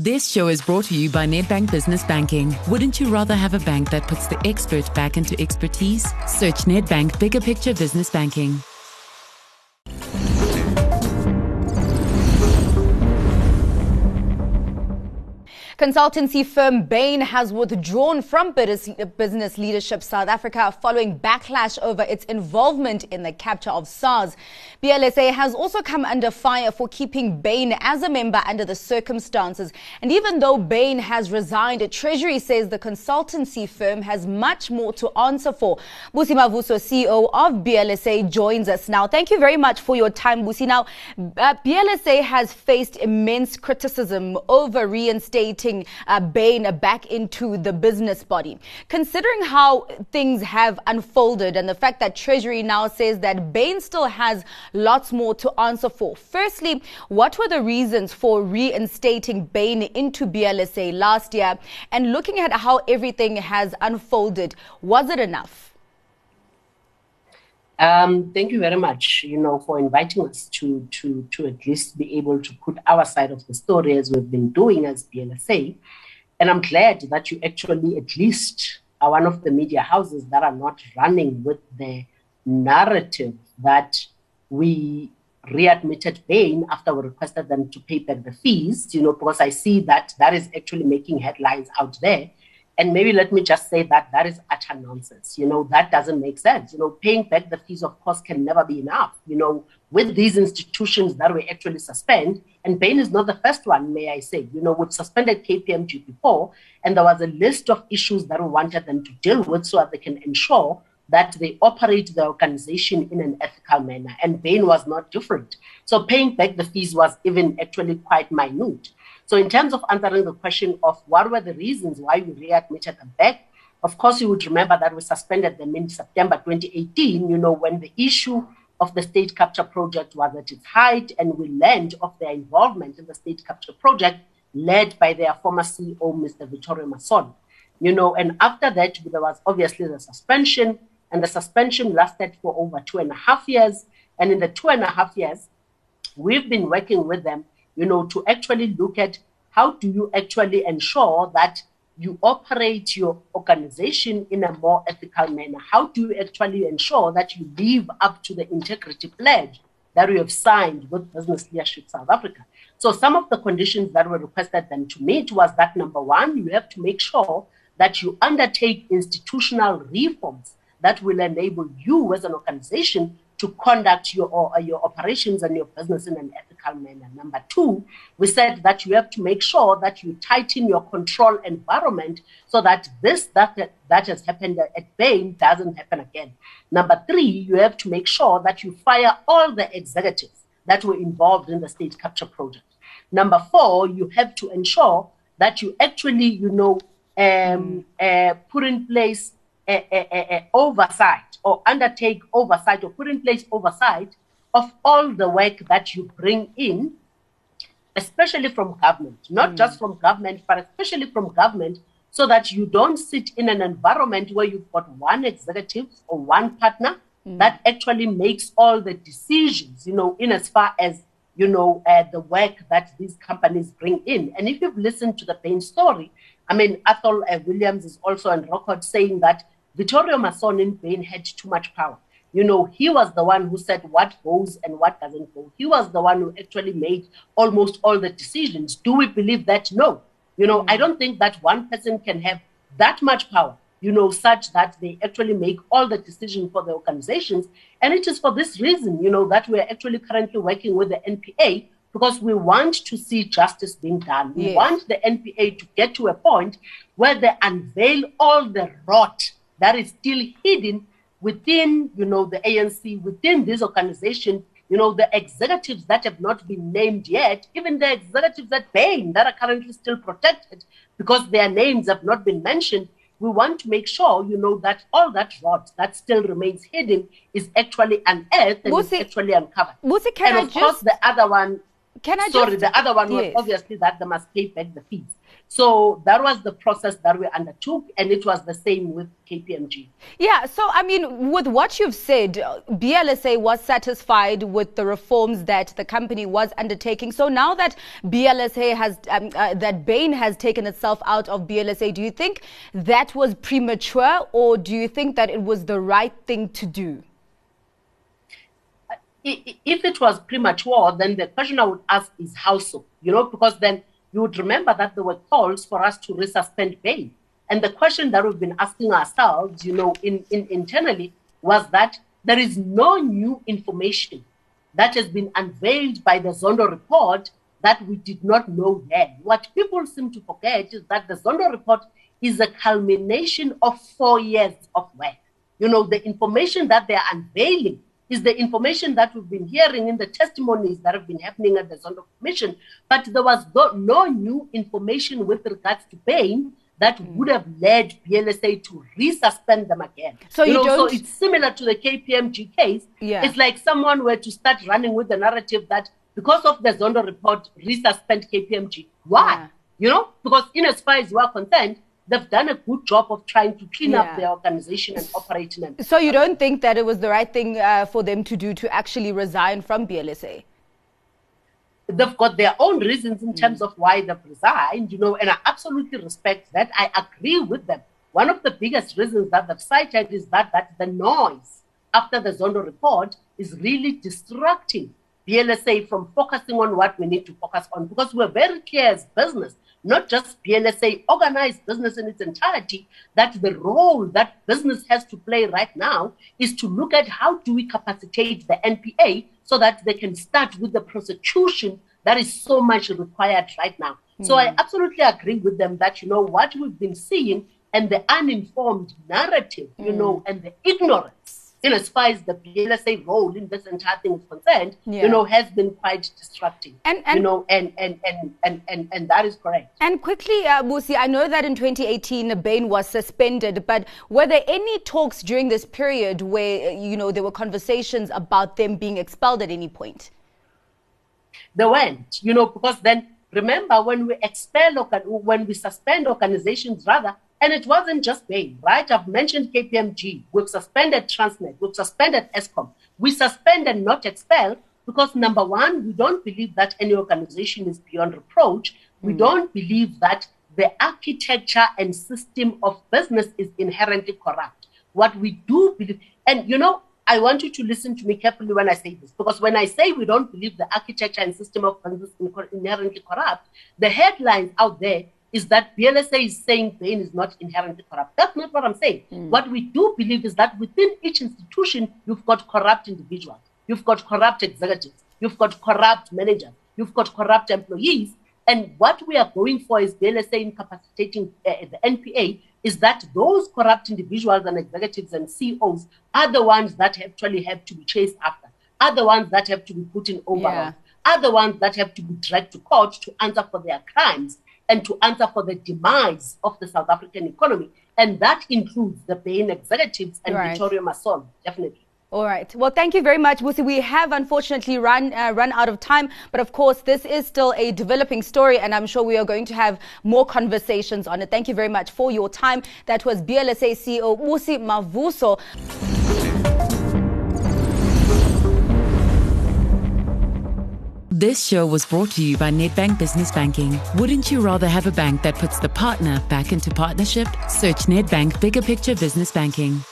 This show is brought to you by Nedbank Business Banking. Wouldn't you rather have a bank that puts the expert back into expertise? Search Nedbank Bigger Picture Business Banking. Consultancy firm Bain has withdrawn from Business Leadership South Africa following backlash over its involvement in the capture of SARS. BLSA has also come under fire for keeping Bain as a member under the circumstances. And even though Bain has resigned, Treasury says the consultancy firm has much more to answer for. Busi Mavuso, CEO of BLSA, joins us now. Thank you very much for your time, Busi. Now, BLSA has faced immense criticism over reinstating Bain back into the business body. Considering how things have unfolded and the fact that Treasury now says that Bain still has lots more to answer for, firstly, what were the reasons for reinstating Bain into BLSA last year? And looking at how everything has unfolded, was it enough? Thank you very much, for inviting us to at least be able to put our side of the story as we've been doing as BLSA. And I'm glad that you actually at least are one of the media houses that are not running with the narrative that we readmitted Bain after we requested them to pay back the fees, because I see that is actually making headlines out there. And maybe let me just say that is utter nonsense. That doesn't make sense. Paying back the fees, of course, can never be enough. With these institutions that we actually suspend, and Bain is not the first one, may I say. We've suspended KPMG before, and there was a list of issues that we wanted them to deal with so that they can ensure that they operate the organization in an ethical manner. And Bain was not different. So paying back the fees was even actually quite minute. So in terms of answering the question of what were the reasons why we readmitted them back, of course, you would remember that we suspended them in September 2018, when the issue of the state capture project was at its height, and we learned of their involvement in the state capture project led by their former CEO, Mr. Vittorio Massone. And after that, there was obviously the suspension, and the suspension lasted for over 2.5 years. And in the 2.5 years, we've been working with them to actually look at how do you actually ensure that you operate your organization in a more ethical manner? How do you actually ensure that you live up to the integrity pledge that we have signed with Business Leadership South Africa? So some of the conditions that were requested them to meet was that, number one, you have to make sure that you undertake institutional reforms that will enable you as an organization to conduct your operations and your business in an ethical manner. Number two, we said that you have to make sure that you tighten your control environment so that that has happened at Bain doesn't happen again. Number three, you have to make sure that you fire all the executives that were involved in the state capture project. Number four, you have to ensure that you actually, put in place oversight or undertake oversight or put in place oversight of all the work that you bring in, especially from government, not just from government, but especially from government, so that you don't sit in an environment where you've got one executive or one partner that actually makes all the decisions, in as far as, the work that these companies bring in. And if you've listened to the Bain story, Athol Williams is also on record saying that Vittorio Massone in Bain had too much power. He was the one who said what goes and what doesn't go. He was the one who actually made almost all the decisions. Do we believe that? No. I don't think that one person can have that much power, such that they actually make all the decisions for the organizations. And it is for this reason, that we're actually currently working with the NPA, because we want to see justice being done. We want the NPA to get to a point where they unveil all the rot that is still hidden within, the ANC, within this organization, the executives that have not been named yet, even the executives at Bain that are currently still protected because their names have not been mentioned. We want to make sure, that all that rot that still remains hidden is actually unearthed and is actually uncovered. Busi, and of course, the other one. The other one was obviously that they must pay back the fees. So that was the process that we undertook, and it was the same with KPMG. Yeah, so I mean, with what you've said, BLSA was satisfied with the reforms that the company was undertaking. So now that BLSA has, that Bain has taken itself out of BLSA, do you think that was premature, or do you think that it was the right thing to do? If it was premature, then the question I would ask is how so? Because then you would remember that there were calls for us to resuspend Bain. And the question that we've been asking ourselves, internally, was that there is no new information that has been unveiled by the Zondo report that we did not know then. What people seem to forget is that the Zondo report is a culmination of 4 years of work. The information that they are unveiling is the information that we've been hearing in the testimonies that have been happening at the Zondo Commission, but there was no new information with regards to Bain that would have led BLSA to resuspend them again. So so it's similar to the KPMG case. Yeah. It's like someone were to start running with the narrative that because of the Zondo report, resuspend KPMG. Why? Yeah. Because in as far as we are concerned, they've done a good job of trying to clean up their organization and operating. So you don't think that it was the right thing for them to do to actually resign from BLSA? They've got their own reasons in terms of why they've resigned, and I absolutely respect that. I agree with them. One of the biggest reasons that they've cited is that the noise after the Zondo report is really distracting BLSA from focusing on what we need to focus on, because we're very clear as business, not just BLSA, organized business in its entirety, that the role that business has to play right now is to look at how do we capacitate the NPA so that they can start with the prosecution that is so much required right now. So I absolutely agree with them that, what we've been seeing and the uninformed narrative, and the ignorance, as far as the BLSA role in this entire thing is concerned, has been quite distracting. And that is correct. And quickly, Busi, I know that in 2018, Bain was suspended, but were there any talks during this period where, there were conversations about them being expelled at any point? They weren't, because then, remember, when we suspend organizations, and it wasn't just Bain, right? I've mentioned KPMG. We've suspended Transnet. We've suspended Eskom. We suspend and not expel because, number one, we don't believe that any organization is beyond reproach. We don't believe that the architecture and system of business is inherently corrupt. What we do believe, and I want you to listen to me carefully when I say this, because when I say we don't believe the architecture and system of business is inherently corrupt, the headlines out there is that BLSA is saying Bain is not inherently corrupt. That's not what I'm saying. What we do believe is that within each institution, you've got corrupt individuals, you've got corrupt executives, you've got corrupt managers, you've got corrupt employees. And what we are going for is BLSA incapacitating the NPA is that those corrupt individuals and executives and CEOs are the ones that actually have to be chased after, are the ones that have to be put in overalls, are the ones that have to be dragged to court to answer for their crimes and to answer for the demise of the South African economy. And that includes the Bain executives and Victoria Masolo, definitely. All right. Well, thank you very much, Busi. We have unfortunately run out of time. But of course, this is still a developing story, and I'm sure we are going to have more conversations on it. Thank you very much for your time. That was BLSA CEO Busi Mavuso. This show was brought to you by Nedbank Business Banking. Wouldn't you rather have a bank that puts the partner back into partnership? Search Nedbank Bigger Picture Business Banking.